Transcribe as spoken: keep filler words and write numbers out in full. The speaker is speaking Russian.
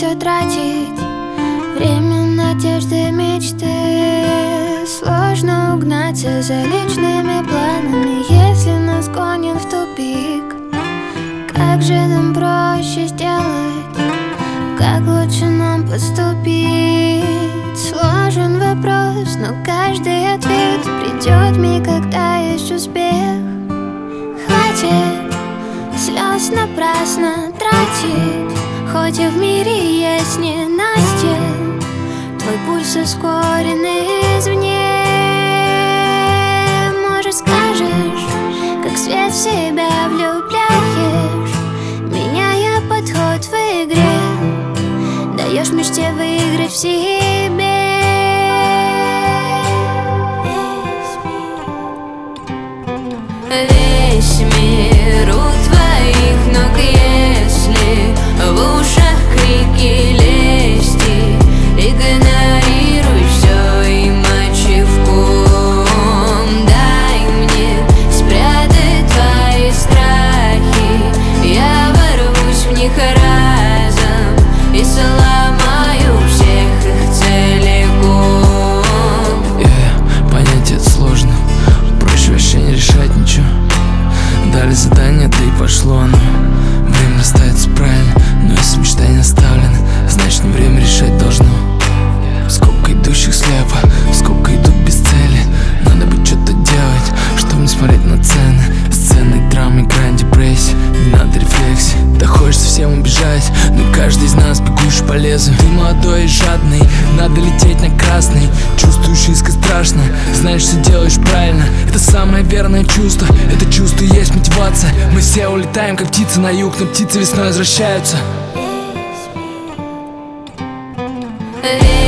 все тратить. Время, надежды, мечты. Сложно угнаться за личными планами, если нас гонят в тупик. Как же нам проще сделать? Как лучше нам поступить? Сложен вопрос, но каждый ответ придет миг, когда есть успех. Хватит слез напрасно тратить, хоть и в мире есть ненастье. Твой пульс ускорен извне. Может, скажешь, как свет в себя влюбляешь, меняя подход в игре, даешь мечте выиграть в себе. Весь мир у твоих ног, если в ушах крики лести, игнорируй все и мочи в ком. Дай мне спрятать твои страхи, я ворвусь в них разом и сломаю всех их целиком. Yeah, понять это сложно, проще вообще не решать ничего. Дали задание, да и пошло оно. Время расставится правильно, но если мечта не оставлена, значит не время решать должно. Сколько идущих слепо, сколько идут без цели. Надо бы что-то делать, чтобы не смотреть на цены. Сцены, драмы, грань, депрессия. Не надо рефлексии, да хочется всем убежать, но каждый из нас бегущий по лезвию. Ты молодой и жадный, надо лететь на красный. Чувствуешь искры страшно, знаешь, все делаешь правильно. Это самое верное чувство, это чувство и есть мотивация. Мы все улетаем, как птицы на юг, но птицы весной возвращаются. Весь